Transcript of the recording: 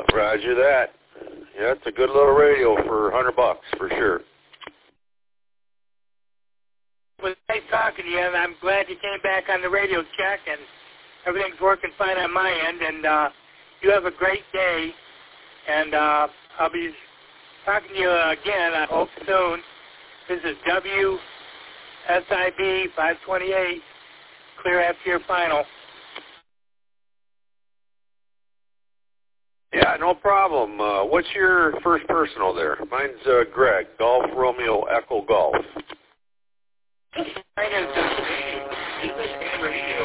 Roger that. Yeah, it's a good little radio for $100 for sure. It was nice talking to you, and I'm glad you came back on the radio check, and everything's working fine on my end, and you have a great day, and I'll be talking to you again, I hope, soon. This is WSIB 528, clear after your final. Yeah, no problem. What's your first personal there? Mine's Greg, Golf Romeo Echo Golf. Mine is